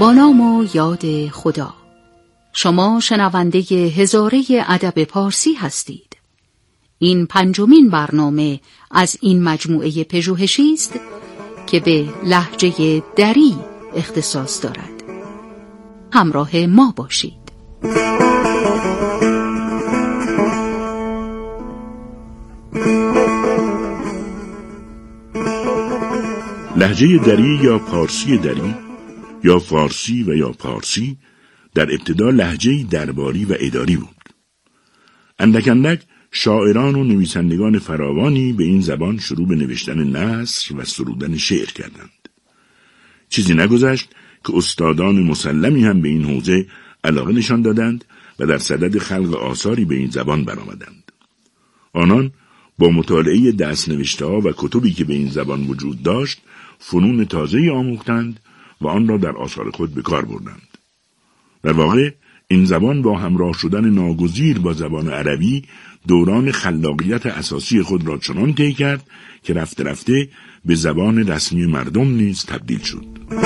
با نام و یاد خدا. شما شنونده هزاره ادب پارسی هستید. این پنجمین برنامه از این مجموعه پژوهشی است که به لهجه دری اختصاص دارد. همراه ما باشید. لهجه دری یا پارسی دری یا فارسی و یا پارسی در ابتدا لهجه‌ای درباری و اداری بود. اندک اندک شاعران و نویسندگان فراوانی به این زبان شروع به نوشتن نثر و سرودن شعر کردند. چیزی نگذشت که استادان مسلمی هم به این حوزه علاقه نشان دادند و در صدد خلق آثاری به این زبان برآمدند. آنان با مطالعه دست‌نوشته‌ها و کتبی که به این زبان وجود داشت، فنون تازه‌ای آموختند و آن را در آثار خود به کار بردند. در واقع این زبان با همراه شدن ناگزیر با زبان عربی دوران خلاقیت اساسی خود را چنان طی کرد که رفته رفته به زبان رسمی مردم نیز تبدیل شد.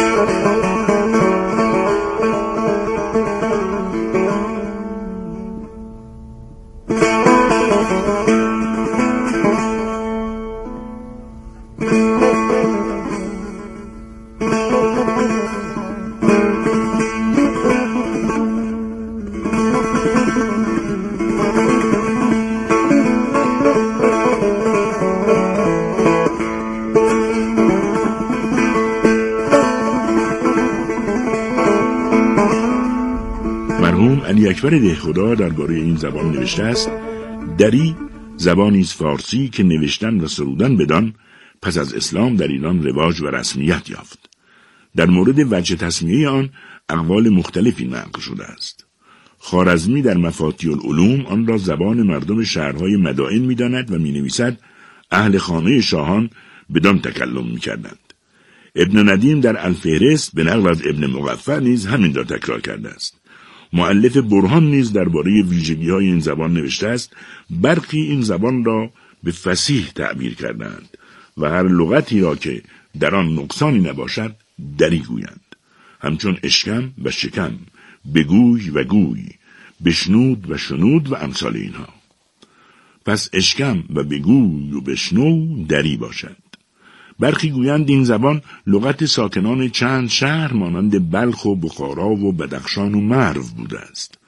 علی اکبر دهخدا درباره این زبان نوشته است: دری زبانی است فارسی که نوشتن و سرودن بدان پس از اسلام در ایران رواج و رسمیت یافت. در مورد وجه تسمیه آن اقوال مختلفی نقل شده است. خوارزمی در مفاتیح العلوم آن را زبان مردم شهرهای مدائن می‌داند و می‌نویسد اهل خانه شاهان بدان تکلم می‌کردند. ابن ندیم در الفهرست به نقل از ابن مغفر نیز همین را تکرار کرده است. مؤلف برهان نیز درباره ویژگی‌های این زبان نوشته است: برخی این زبان را به فصیح تعبیر کردند و هر لغتی را که در آن نقصانی نباشد دری گویند، همچون اشکم و شکم، بگوی و گوی، بشنود و شنود و امثال اینها. پس اشکم و بگوی و بشنو دری باشد. برخی گویند این زبان لغت ساکنان چند شهر مانند بلخ و بخارا و بدخشان و مرو بوده است.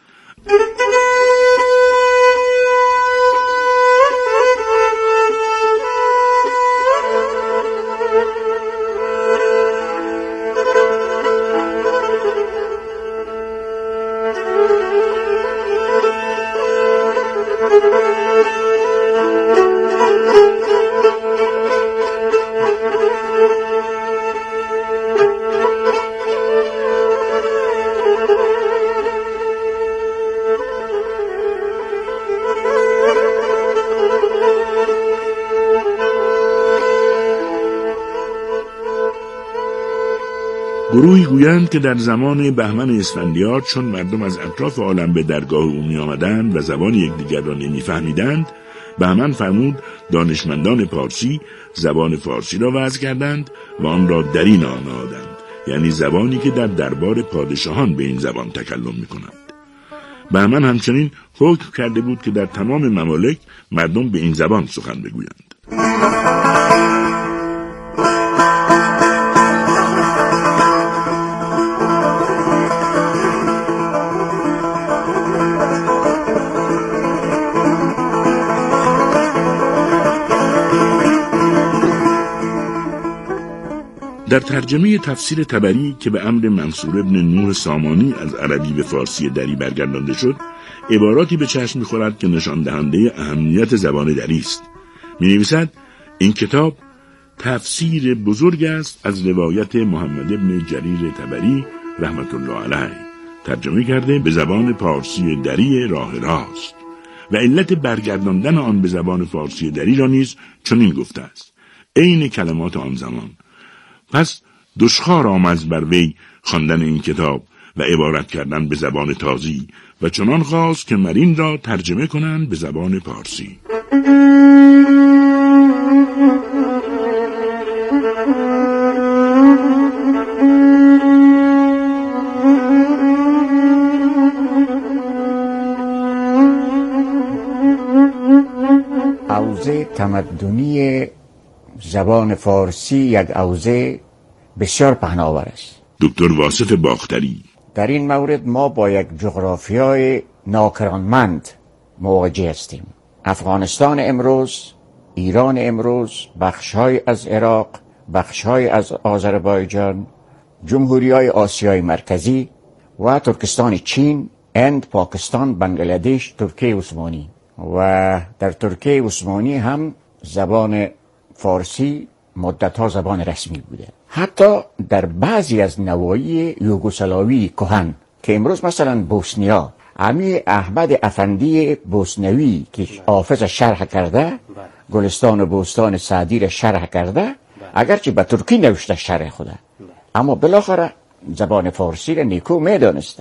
گروهی گویند که در زمان بهمن اسفندیار چون مردم از اطراف عالم به درگاه او می آمدند و زبان یکدیگر را نمی فهمیدند، بهمن فرمود دانشمندان پارسی زبان فارسی را وضع کردند و آن را دری نام نهادند، یعنی زبانی که در دربار پادشاهان به این زبان تکلم می کنند. بهمن همچنین حکم کرده بود که در تمام ممالک مردم به این زبان سخن بگویند. در ترجمه تفسیر طبری که به امر منصور ابن نوح سامانی از عربی به فارسی دری برگردانده شد، عباراتی به چشم می‌خورد که نشان دهنده اهمیت زبان دری است. می‌نویسد این کتاب تفسیر بزرگ است از روایت محمد ابن جریر طبری رحمت الله علیه، ترجمه کرده به زبان پارسی دری راه راست و علت برگرداندن آن به زبان فارسی دری را نیز چنین گفته است: عین کلمات آن زمان. پس دشخوار آمد بر وی خواندن این کتاب و عبارت کردن به زبان تازی و چنان خواست که مرین را ترجمه کنند به زبان پارسی. تمدنی زبان فارسی یک حوزه بسیار پهناور است. دکتر واصف باختری: در این مورد ما با یک جغرافیای ناکرانمند مواجه هستیم. افغانستان امروز، ایران امروز، بخش‌های از عراق، بخش‌های از آذربایجان، جمهوری‌های آسیای مرکزی و ترکستان چین، هند، پاکستان، بنگلادش، ترکیه عثمانی و در ترکیه عثمانی هم زبان فارسی مدت‌ها زبان رسمی بوده. حتی در بعضی از نواحی یوگسلاوی کهن که امروز مثلا بوسنیا، امی احمد افندی بوسنوی که حافظ شرح کرده، گلستان و بوستان سعدی را شرح کرده، اگرچه به ترکی نوشته شرح خوده، اما بالاخره زبان فارسی را نیکو میدانسته.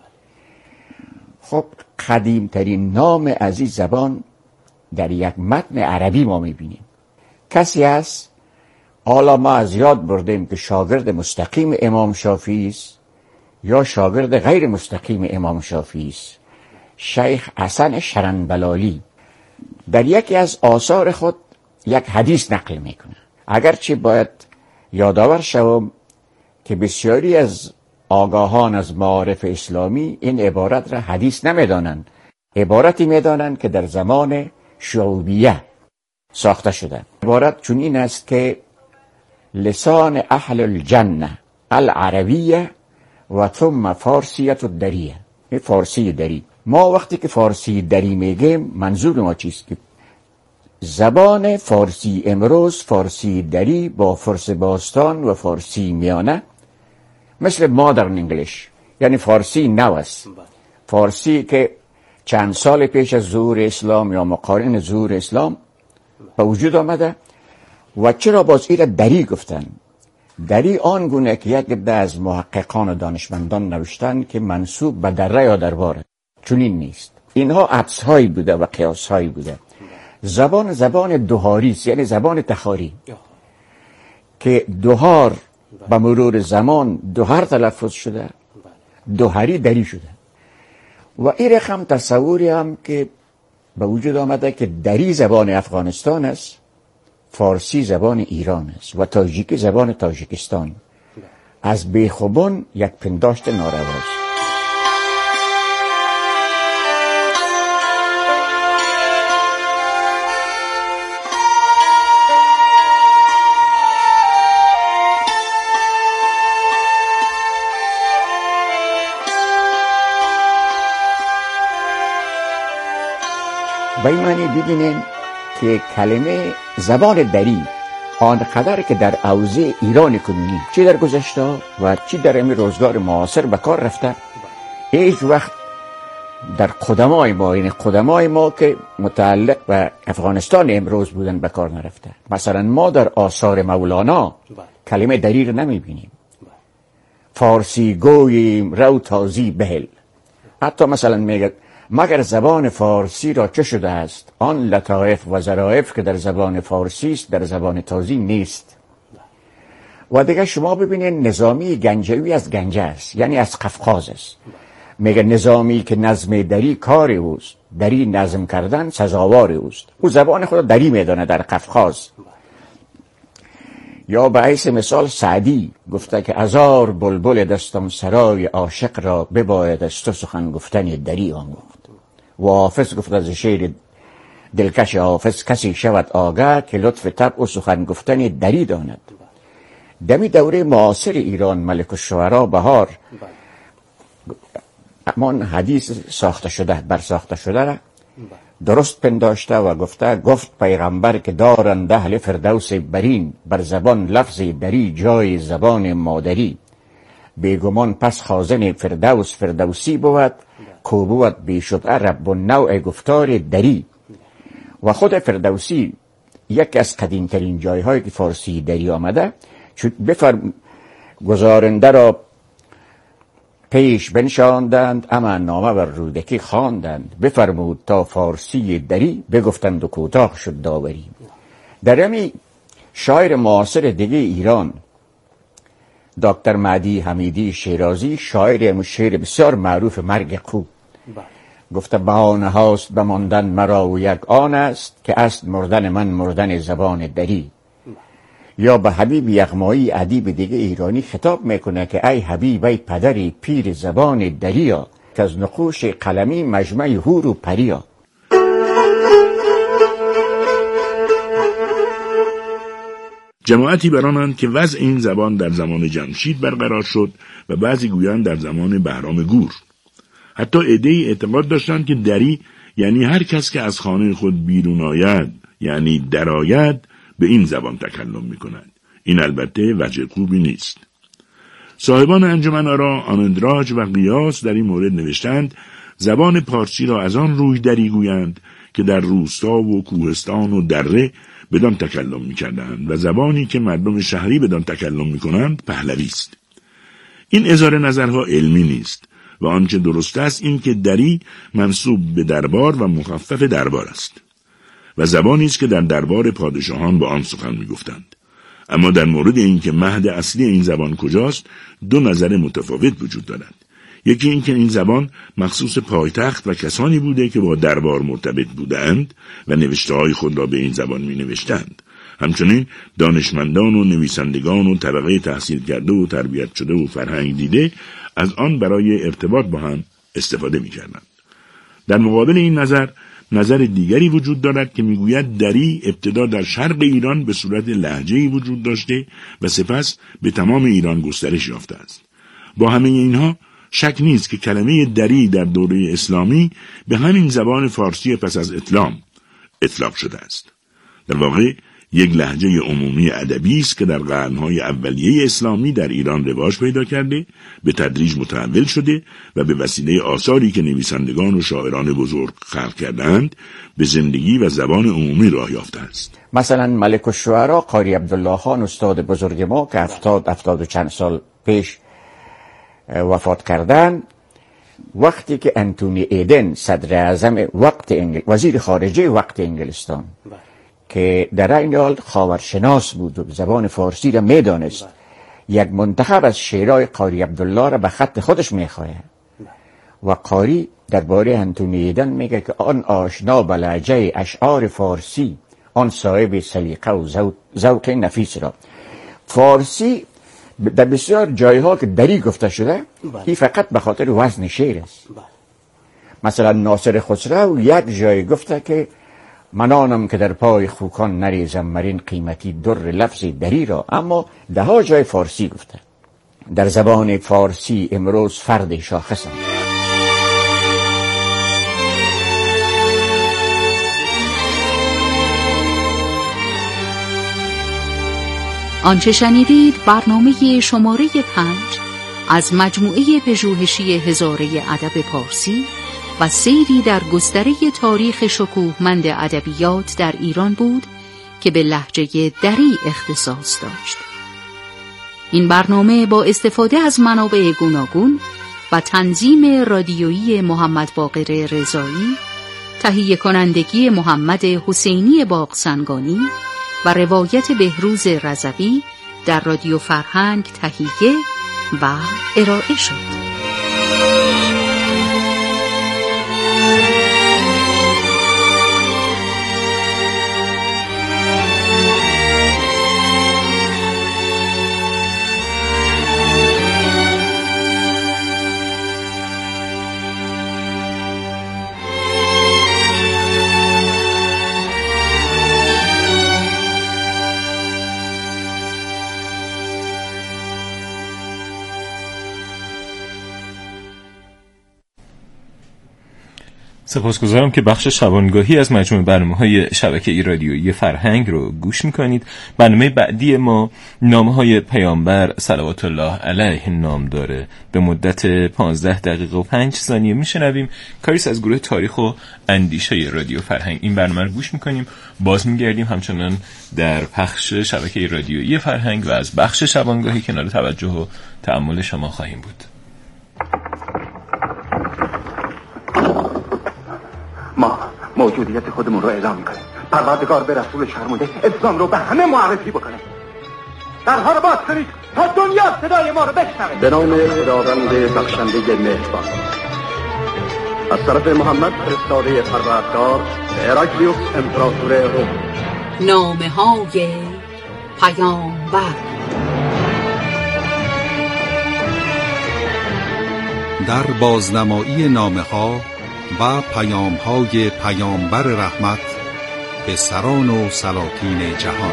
خب قدیمترین نام از این زبان در یک متن عربی ما میبینیم. کسی هست، حالا ما از یاد بردیم که شاگرد مستقیم امام شافعی است یا شاگرد غیر مستقیم امام شافعی است، شیخ حسن شرنبلالی در یکی از آثار خود یک حدیث نقل میکنه. اگرچه باید یادآور شوم که بسیاری از آگاهان از معارف اسلامی این عبارت را حدیث نمیدانند، عبارتی میدانند که در زمان شعوبیه ساخته شده. عبارت چنین است که لسان اهل الجنه العربیه و ثم فارسیت الدریه. این فارسی دری. ما وقتی که فارسی دری میگیم منظور ما چیست؟ که زبان فارسی امروز، فارسی دری با فارسی باستان و فارسی میانه، مثل مادرن انگلیش، یعنی فارسی نو است. فارسی که چند سال پیش از ظهور اسلام یا مقارن ظهور اسلام به وجود آمده. و چرا باز ایره دری گفتن؟ دری آنگونه که یک عده از محققان و دانشمندان نوشتن که منسوب به دره یا درباره، چنین نیست. اینها عطس‌هایی بوده و قیاس‌هایی بوده. زبان دوهاری است، یعنی زبان تخاری که دوهار به مرور زمان دوهر تلفظ شده، دوهری دری شده. و این رقم تصوری هم که به وجود آمده که دری زبان افغانستان است، فارسی زبان ایران است و تاجیکی زبان تاجیکستان. از بیخوبان یک پنداشت نارواست. به این معنی ببینیم که کلمه زبان دری آنقدر که در حوزه ایران کنونی چی در گذشته و چی در این روزگار معاصر به کار رفته، هیچ وقت در قدمای ما که متعلق به افغانستان امروز بودن به کار نرفته. مثلا ما در آثار مولانا کلمه دری رو نمیبینیم. فارسی گوییم رو تازی بهل. حتی مثلا میگه مگر زبان فارسی را چه شده است؟ آن لطایف و ظرایف که در زبان فارسی است در زبان تازی نیست. و دیگه شما ببینید نظامی گنجوی از گنجه است، یعنی از قفقاز است. میگه نظامی که نظم دری کار اوست، دری نظم کردن سزاوار اوست. او زبان خود دری میدانه در قفقاز. یا به حیث مثال سعدی گفته که هزار بلبل دستم سرای عاشق را بباید از تو سخن گفتن دری آموخت. و حافظ گفت از شعر دلکش حافظ کسی شود آگاه که لطف طبع و سخن گفتن دری داند. دمی دوره معاصر ایران ملک الشعرا بهار امان حدیث ساخته شده را درست پنداشته و گفت پیغمبر که دارند اهل فردوس برین بر زبان لفظ دری جای زبان مادری. بیگمان پس خازن فردوسی بود کو بود بیشد رب و نوع گفتار دری. و خود فردوسی یکی از قدیمترین جایهایی که فارسی دری آمده، گزارنده را پیش بنشاندند اما نامه بر رودکی خواندند. بفرمود تا فارسی دری بگفتند و کوتاه شد داوری. در همی شاعر معاصر دیگه ایران دکتر مهدی حمیدی شیرازی، شاعر بسیار معروف مرگ قو، گفته بهانه هاست بماندن مرا و یک آن است که اصل مردن من مردن زبان دری. یا به حبیب یغمایی ادیب دیگه ایرانی خطاب میکنه که ای حبیب ای پدری پیر زبان دریا، که از نقوش قلمی مجمع هور و پریا. جماعتی برانند که وضع این زبان در زمان جمشید برقرار شد و بعضی گویان در زمان بهرام گور. حتی عده‌ای اعتقاد داشتند که دری یعنی هر کس که از خانه خود بیرون آید، یعنی درآید، به این زبان تکلم می‌کند. این البته وجه خوبی نیست. صاحبان انجمن آرا آنندراج و قیاس در این مورد نوشتند زبان پارسی را از آن روی دری گویند که در روستا و کوهستان و دره بدان تکلم می‌کردند و زبانی که مردم شهری بدان تکلم می‌کنند پهلوی است. این اظهار نظرها علمی نیست و آنچه درست است این که دری منسوب به دربار و مخفف دربار است و زبانی است که در دربار پادشاهان با آن سخن می‌گفتند. اما در مورد این که مهد اصلی این زبان کجاست دو نظر متفاوت وجود دارد. یکی این که این زبان مخصوص پایتخت و کسانی بوده که با دربار مرتبط بودند و نوشته‌های خود را به این زبان می‌نوشتند. همچنین دانشمندان و نویسندگان و طبقه تحصیل کرده و تربیت شده و فرهنگ دیده از آن برای ارتباط با هم استفاده می‌کردند. در مقابل این نظر دیگری وجود دارد که میگوید دری ابتدا در شرق ایران به صورت لهجه‌ای وجود داشته و سپس به تمام ایران گسترش یافته است. با همه اینها شک نیست که کلمه دری در دوره اسلامی به همین زبان فارسی پس از اسلام اطلاق شده است. در واقع یک لهجه عمومی ادبی است که در قرن‌های اولیه اسلامی در ایران رواج پیدا کرده، به تدریج متحول شده و به وسیله آثاری که نویسندگان و شاعران بزرگ خلق کردند به زندگی و زبان عمومی راه یافته است. مثلا ملک الشعرا قاری عبدالله خان استاد بزرگ ما که 70 و چند سال پیش وفات کردند، وقتی که انتونی ایدن صدر اعظم وزیر خارجه وقت انگلستان که در این حال خاورشناس بود و زبان فارسی را میدانست، یک منتخب از شعرهای قاری عبدالله را به خط خودش میخواهد و قاری درباره انتونی ایدن میگه که آن آشنا به لهجه اشعار فارسی، آن صاحب سلیقه و ذوق نفیس را. فارسی در بسیار جایها که دری گفته شده این فقط به خاطر وزن شعر است. مثلا ناصر خسرو یک جای گفته که من آنم که در پای خوکان نریزم مرین قیمتی در لفظ دری را، اما ده ها جای فارسی گفته. در زبان فارسی امروز فرد شاخصم. آنچه شنیدید برنامه شماره 5 از مجموعه پژوهشی هزاره ادب پارسی و سیری در گستره تاریخ شکوهمند ادبیات در ایران بود که به لهجه دری اختصاص داشت. این برنامه با استفاده از منابع گوناگون و تنظیم رادیویی محمد باقر رضایی، تهیه کنندگی محمد حسینی باغسنگانی و روایت بهروز رضوی در رادیو فرهنگ تهیه و ارائه شد. سپاسگزارم که بخش شبانگاهی از مجموعه برنامه‌های شبکه رادیویی فرهنگ رو گوش می‌کنید. برنامه بعدی ما نامه‌های پیامبر صلوات الله علیه نام داره. به مدت 15 دقیقه و 5 ثانیه میشنویم کاریس از گروه تاریخ و اندیشه رادیو فرهنگ. این برنامه رو گوش می‌کنیم، باز می‌گردیم همچنان در پخش شبکه رادیویی فرهنگ و از بخش شبانگاهی کنار توجه و تأمل شما خواهیم بود. ما موجودیت خودمون رو اعلام میکنیم. پروردگار به رسولش فرموده اسلام رو به همه معرفی بکنه. درها رو باز کنید تا دنیا صدای ما رو بشنوه. به نام خداوند بخشنده مهربان. از طرف محمد فرستاده پروردگار به هراکلیوس امپراتور روم. نامه‌های پیامبر. در بازنمایی نامه‌ها و پیام‌های پیامبر رحمت به سران و سلاطین جهان.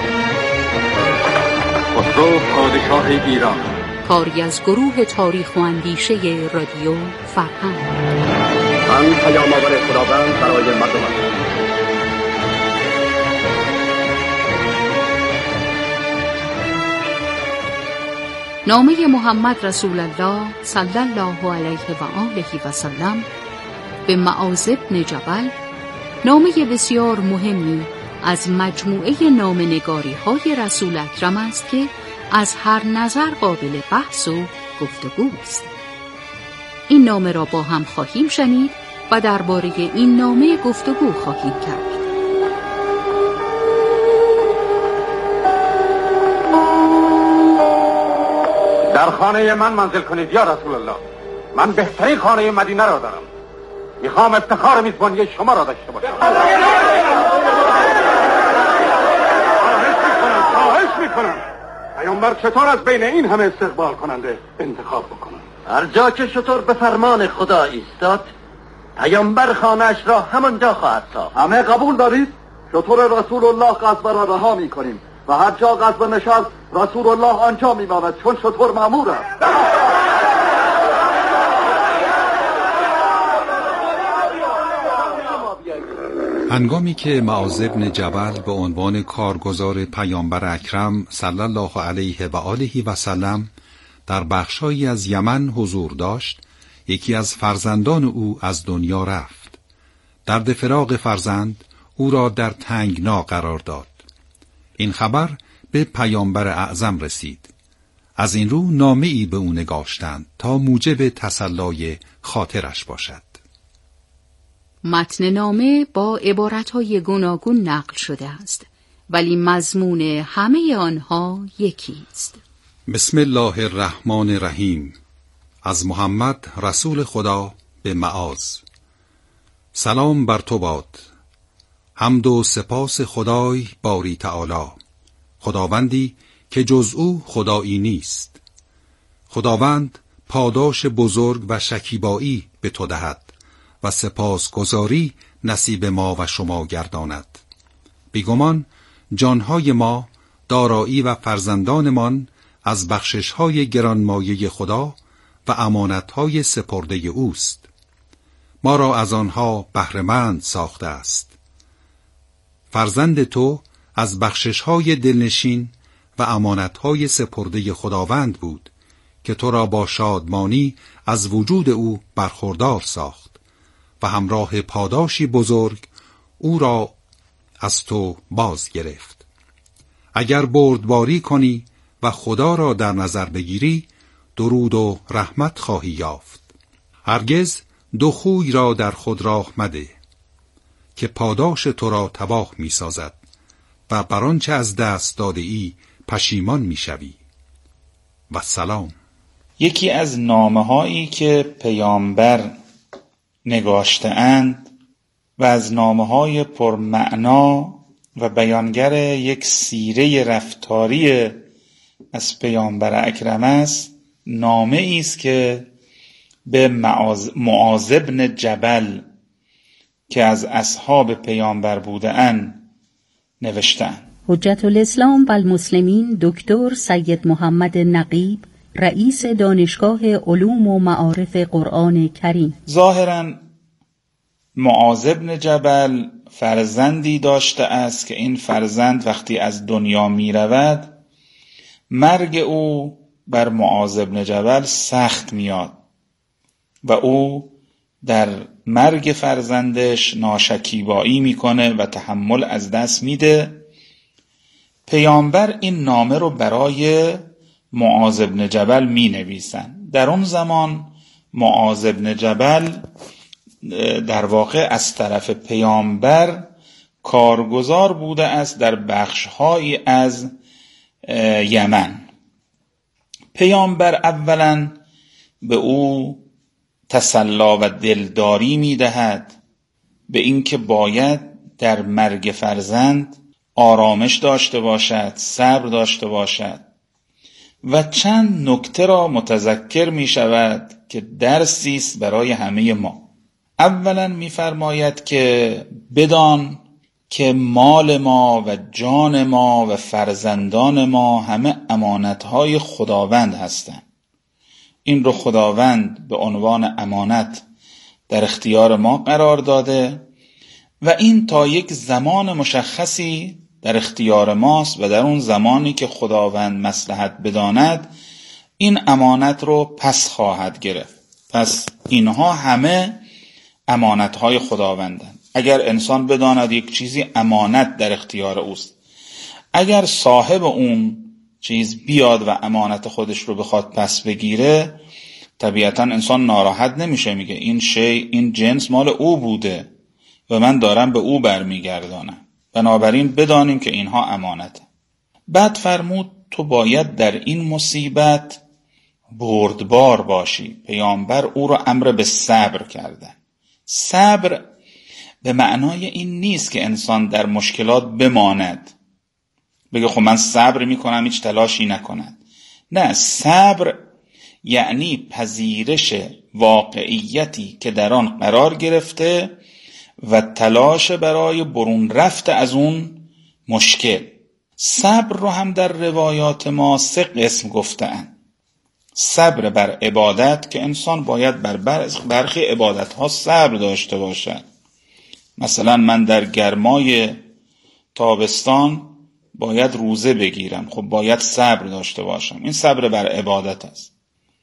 خسرو پادشاه ایران. کاری از گروه تاریخ و اندیشه رادیو فرهنگ. من پیام آور خداوند برای مردم هستم. نامه محمد رسول الله صلی الله علیه و آله و سلم به معاذ بن جبل، نامه بسیار مهمی از مجموعه نامه‌نگاری های رسول اکرم است که از هر نظر قابل بحث و گفتگوست. این نامه را با هم خواهیم شنید و درباره این نامه گفتگو خواهیم کرد. در خانه من منزل کنید یا رسول الله. من بهترین خانه مدینه را دارم. میخوام افتخار میزبانی شما را داشته باشم. خواهش میکنم پیامبر چطور از بین این همه استقبال کننده انتخاب بکنم؟ هر جا که شطور به فرمان خدا ایستاد، پیامبر خانه‌اش را همانجا خواهد ساخت. همه قبول دارید؟ شطور رسول الله قصبه را رها میکنیم و هر جا قصبه نشست رسول الله آنجا میماند، چون شطور مأمور است. هنگامی که معاذ بن جبل به عنوان کارگزار پیامبر اکرم صلی الله علیه و آله و سلم در بخشایی از یمن حضور داشت، یکی از فرزندان او از دنیا رفت. درد فراق فرزند او را در تنگنا قرار داد. این خبر به پیامبر اعظم رسید. از این رو نامه‌ای به او نگاشتند تا موجب تسلای خاطرش باشد. متن نامه با عبارتهای گوناگون نقل شده است، ولی مضمون همه آنها یکی است. بسم الله الرحمن الرحیم. از محمد رسول خدا به معاذ. سلام بر تو باد. حمد و سپاس خدای باری تعالی، خداوندی که جز او خدایی نیست. خداوند پاداش بزرگ و شکیبایی به تو دهد و سپاسگزاری نصیب ما و شما گرداند. بیگمان جانهای ما، دارایی و فرزندانمان از بخشش‌های گرانمایه خدا و امانت‌های سپرده اوست. ما را از آنها بهره‌مند ساخته است. فرزند تو از بخشش‌های دلنشین و امانت‌های سپرده خداوند بود که تو را با شادمانی از وجود او برخوردار ساخت و همراه پاداشی بزرگ او را از تو باز گرفت. اگر بردباری کنی و خدا را در نظر بگیری، درود و رحمت خواهی یافت. هرگز دو خوی را در خود راه مده که پاداش تو را تباه می سازد و بر آنچه از دست داده ای پشیمان می شوی. و سلام. یکی از نامه‌هایی که پیامبر نگاشته اند و از نامه‌های پرمعنا و بیانگر یک سیره رفتاری از پیامبر اکرم است، نامه‌ای است که به معاذ بن جبل که از اصحاب پیامبر بودند نوشتند. حجت الاسلام و المسلمین دکتر سید محمد نقیب، رئیس دانشگاه علوم و معارف قرآن کریم. ظاهراً معاذ بن جبل فرزندی داشته است که این فرزند وقتی از دنیا می رود، مرگ او بر معاذ بن جبل سخت میاد و او در مرگ فرزندش ناشکیبایی میکنه و تحمل از دست میده. پیامبر این نامه رو برای معاذ بن جبل می نویسن. در اون زمان معاذ بن جبل در واقع از طرف پیامبر کارگزار بوده است در بخش‌هایی از یمن. پیامبر اولا به او تسلا و دلداری می‌دهد به اینکه باید در مرگ فرزند آرامش داشته باشد، صبر داشته باشد و چند نکته را متذکر می شود که درسی است برای همه ما. اولا می‌فرماید که بدان که مال ما و جان ما و فرزندان ما همه امانت‌های خداوند هستند. این رو خداوند به عنوان امانت در اختیار ما قرار داده و این تا یک زمان مشخصی در اختیار ماست و در اون زمانی که خداوند مصلحت بداند این امانت رو پس خواهد گرفت. پس اینها همه امانت‌های خداوندند. اگر انسان بداند یک چیزی امانت در اختیار اوست، اگر صاحب اون چیز بیاد و امانت خودش رو بخواد پس بگیره، طبیعتا انسان ناراحت نمیشه، میگه این جنس مال او بوده و من دارم به او برمیگردانم. بنابراین بدانیم که اینها امانته. بعد فرمود تو باید در این مصیبت بردبار باشی. پیامبر او را امر به صبر کردن. صبر به معنای این نیست که انسان در مشکلات بماند، بگه خب من صبر میکنم هیچ تلاشی نکند. نه، صبر یعنی پذیرش واقعیتی که در آن قرار گرفته و تلاش برای برون رفت از اون مشکل. صبر رو هم در روایات ما 3 قسم گفته‌اند. صبر بر عبادت که انسان باید بر برخی عبادت‌ها صبر داشته باشد. مثلا من در گرمای تابستان باید روزه بگیرم، خب باید صبر داشته باشم. این صبر بر عبادت است.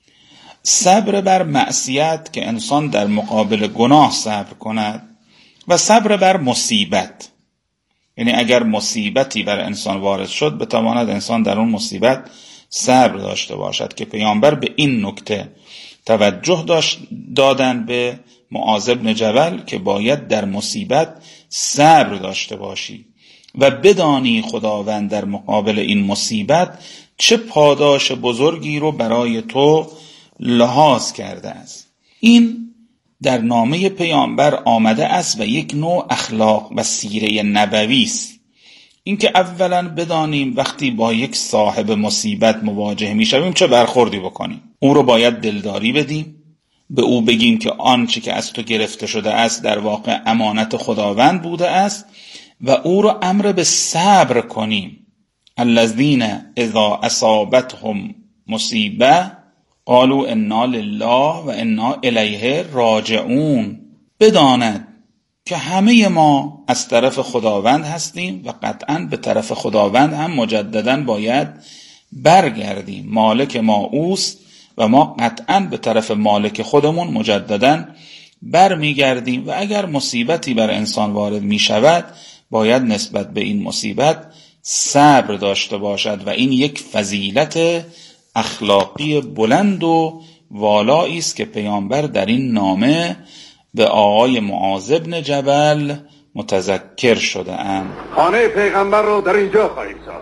صبر بر معصیت که انسان در مقابل گناه صبر کند و صبر بر مصیبت، یعنی اگر مصیبتی بر انسان وارد شد بتواند انسان در اون مصیبت صبر داشته باشد که پیامبر به این نکته توجه دادن به معاذ بن جبل که باید در مصیبت صبر داشته باشی و بدانی خداوند در مقابل این مصیبت چه پاداش بزرگی رو برای تو لحاظ کرده است. این در نامه پیامبر آمده است و یک نوع اخلاق و سیره نبوی است. اینکه اولا بدانیم وقتی با یک صاحب مصیبت مواجه میشویم چه برخوردی بکنیم. او رو باید دلداری بدیم، به او بگیم که آنچه که از تو گرفته شده است در واقع امانت خداوند بوده است و او رو امر به صبر کنیم. الذین اذا اصابتهم مصیبه قالوا انا لله و انا الیه راجعون. بداند که همه ما از طرف خداوند هستیم و قطعاً به طرف خداوند هم مجدداً باید برگردیم. مالک ما اوست و ما قطعاً به طرف مالک خودمون مجدداً برمیگردیم و اگر مصیبتی بر انسان وارد می شود باید نسبت به این مصیبت صبر داشته باشد و این یک فضیلت اخلاقی بلند و والایی است که پیامبر در این نامه به آقای معاذ بن جبل متذکر شده اند. خانه پیغمبر رو در اینجا خواهیم ساخت.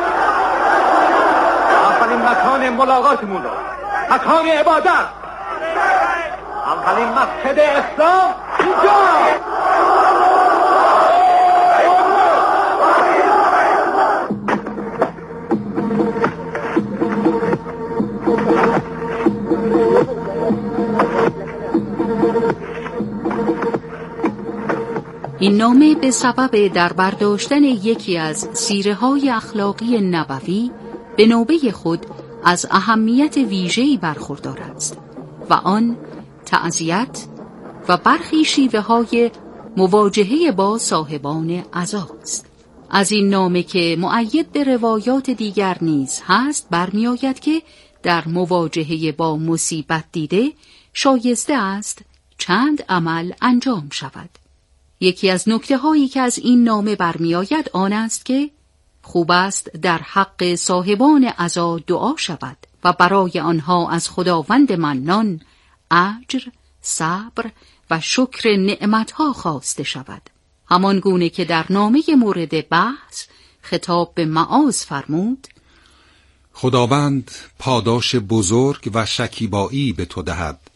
اولین مکان ملاقاتمون رو، مکان عبادت، اولین مسجد اسلام اینجا. این نامه به سبب در برداشتن یکی از سیره‌های اخلاقی نبوی به نوبه خود از اهمیت ویژه‌ای برخوردار است و آن تعزیت و برخی شیوه‌های مواجهه با صاحبان عزاست. از این نامه که مؤید به روایات دیگر نیز هست برمی‌آید که در مواجهه با مصیبت دیده شایسته است چند عمل انجام شود. یکی از نکته‌هایی که از این نامه برمی‌آید آن است که خوب است در حق صاحبان عزا دعا شود و برای آنها از خداوند منان اجر، صبر و شکر نعمت‌ها خواسته شود. همان گونه که در نامه مورد بحث خطاب به معاذ فرمود: خداوند پاداش بزرگ و شکیبایی به تو دهد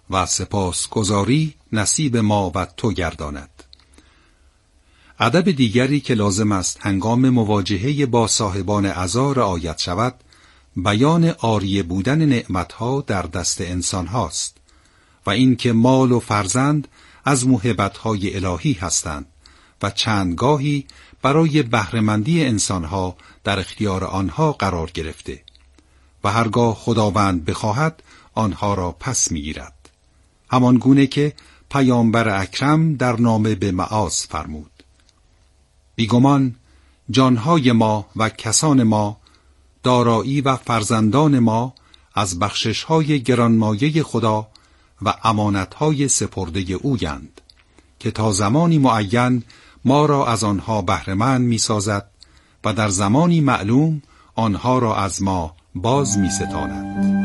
و سپاسگزاری نصیب ما و تو گرداند. ادب دیگری که لازم است هنگام مواجهه با صاحبان عزا رعایت شود، بیان عاریه بودن نعمتها در دست انسان هاست و این که مال و فرزند از موهبت‌های الهی هستند و چندگاهی برای بهره‌مندی انسانها در اختیار آنها قرار گرفته و هرگاه خداوند بخواهد آنها را پس می‌گیرد، همان گونه که پیامبر اکرم در نامه به معاذ فرمود: بیگمان جانهای ما و کسان ما، دارایی و فرزندان ما از بخشش‌های گرانمایه خدا و امانت‌های سپرده اویند که تا زمانی معین ما را از آنها بهره‌مند می‌سازد و در زمانی معلوم آنها را از ما باز می‌ستاند.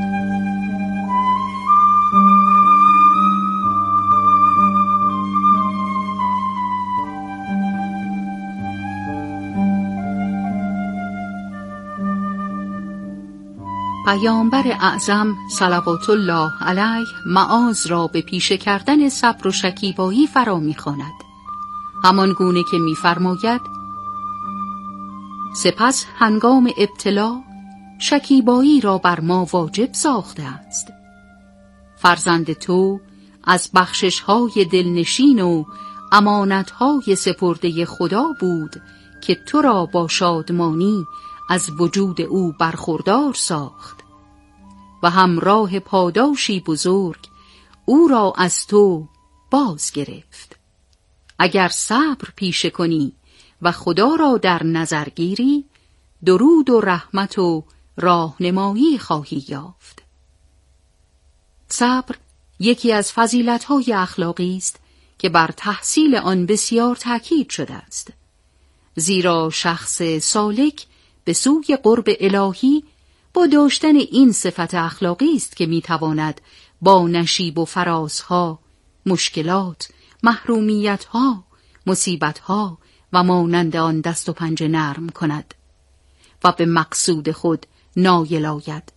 پیامبر اعظم صلوات الله علیه معاذ را به پیشه کردن صبر و شکیبایی فرا می‌خواند، همان گونه که می‌فرماید: سپس هنگام ابتلا شکیبایی را بر ما واجب ساخته است. فرزند تو از بخشش‌های دلنشین و امانت‌های سپرده خدا بود که تو را با شادمانی از وجود او برخوردار ساخت و همراه پاداشی بزرگ او را از تو باز گرفت. اگر صبر پیشه کنی و خدا را در نظر گیری، درود و رحمت و راهنمایی خواهی یافت. صبر یکی از فضیلت‌های اخلاقی است که بر تحصیل آن بسیار تأکید شده است، زیرا شخص سالک به سوی قرب الهی با داشتن این صفت اخلاقی است که میتواند با نشیب و فرازها، مشکلات، محرومیتها، مصیبتها و مانند آن دست و پنجه نرم کند و به مقصود خود نایل آید.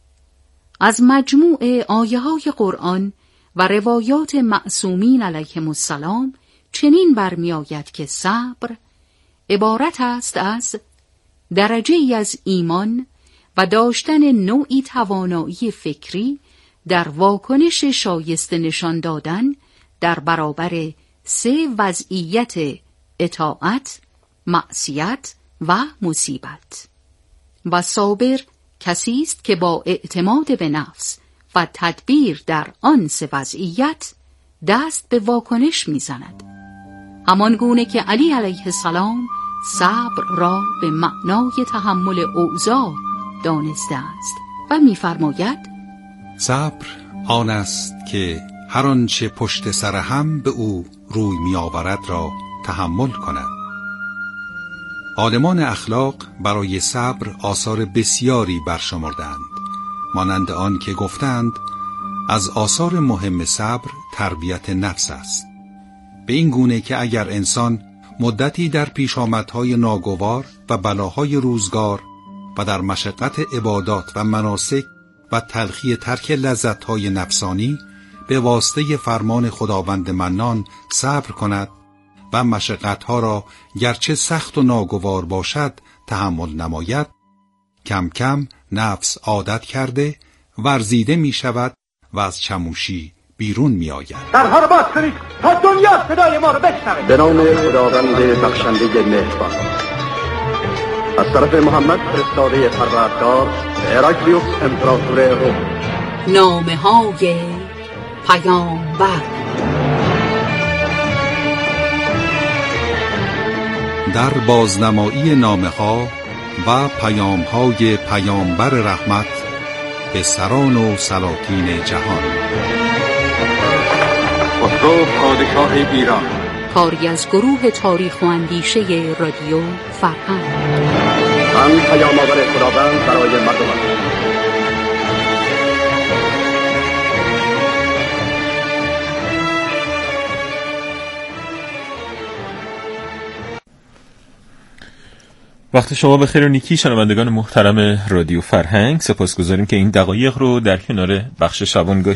از مجموع آیه‌های قرآن و روایات معصومین علیهم السلام چنین برمی‌آید که صبر عبارت است از درجه‌ای از ایمان و داشتن نوعی توانایی فکری در واکنش شایسته نشان دادن در برابر 3 وضعیت: اطاعت، معصیت و مصیبت. و صابر کسی است که با اعتماد به نفس و تدبیر در آن 3 وضعیت دست به واکنش می‌زند، همان گونه که علی علیه السلام صبر را به معنای تحمل اوضاع دانسته است و می‌فرماید: صبر آن است که هر آنچه پشت سر هم به او روی می‌آورد را تحمل کند. عالمان اخلاق برای صبر آثار بسیاری برشمردند، مانند آن که گفتند از آثار مهم صبر تربیت نفس است، به این گونه که اگر انسان مدتی در پیشامدهای ناگوار و بلاهای روزگار و در مشقت عبادات و مناسک و تلخی ترک لذتهای نفسانی به واسطه فرمان خداوند منان صبر کند و مشقتها را گرچه سخت و ناگوار باشد تحمل نماید، کم کم نفس عادت کرده ورزیده می شود و از چموشی بیرون می آید. درها رو باز کنید تا دنیا صدای ما رو بشنوه. به نام خداوند بخشنده مهربان. از طرف محمد فرستاده پروردگار هراکلیوس امپراتور روم. نامه‌های پیامبر. در بازنمایی نامه‌ها و پیام‌های پیامبر رحمت به سران و سلاطین جهان. خسرو پادشاه ایران. کاری از گروه تاریخ و اندیشه رادیو فرهنگ. من پیام‌آور خداوند برای مردم. وقت شما بخیر و نیکی شنوندگان محترم رادیو فرهنگ. سپاسگزاریم که این دقایق رو در کنار بخش شبانگاهی